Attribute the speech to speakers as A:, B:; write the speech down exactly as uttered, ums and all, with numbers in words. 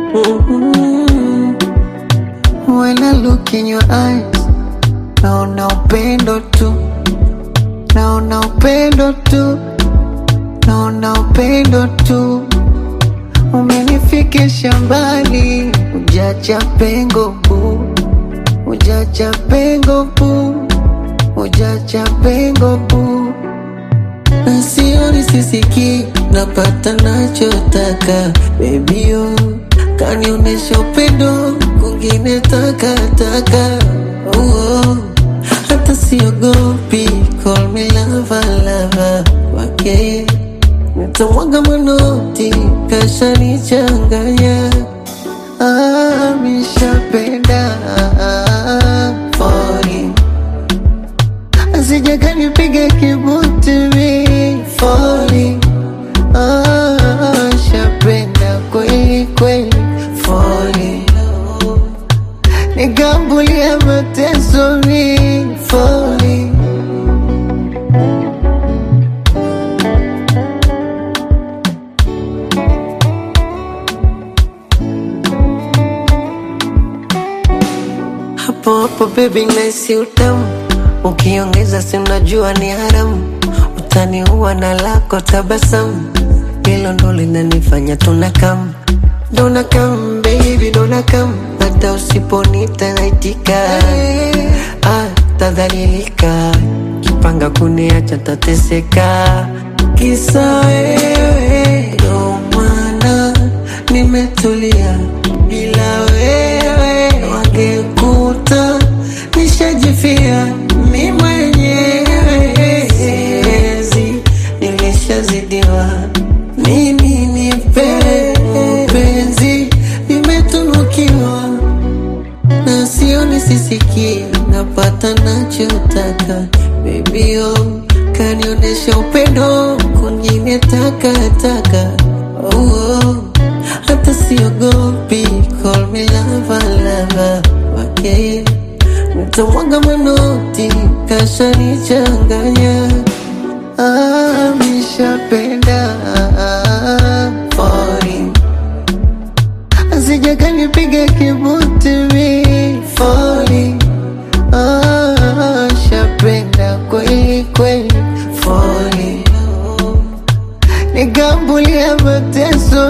A: Mm-hmm. When I look in your eyes, naona upendo tu, naona upendo tu, naona upendo tu. Umenifikisha mbali, ujacha pengo bu, ujacha pengo bu, ujacha pengo bu. Sioni sisiki, napata nachotaka. Baby oh, kanionesha upendo, kungine taka taka. Oh, oh. Hata siogopi, call me lover lover. Wake, nitamwaga manoti, kasha nichanganya. Ah, mishapenda falling. Asijaka nipige kibuti mi falling. Ah, shapenda kweli kweli falling. Nikambulia mateso mi falling. Hapo hapo baby naisi utamu, ukiongeza si unajua ni haramu. Utaniua na lako tabasamu, hilo ndo linanifanya tunakam. Dona kam baby dona kam, hata usiponita naitika. Ah, tadhalilika, kipanga kuniacha tateseka. Kisa wewe, ndo maana nimetulia. Bila wewe wangekuta nishajifia mi mwenyewe. Siwezi, nilishazidiwa. Mimi nipe penzi, nimetunukiwa. Na sioni sisiki, napata nachotaka. Baby oh, kanionesha upendo, kungine taka taka. Oh, oh. Hata siogopi, call me lover lover. Okay, nitamwaga manoti, kasha nichanganya. Ah, mishapenda falling. Asijaka nipige kibuti mi falling. Ah, shapenda kweli kweli falling. Nikambulia mateso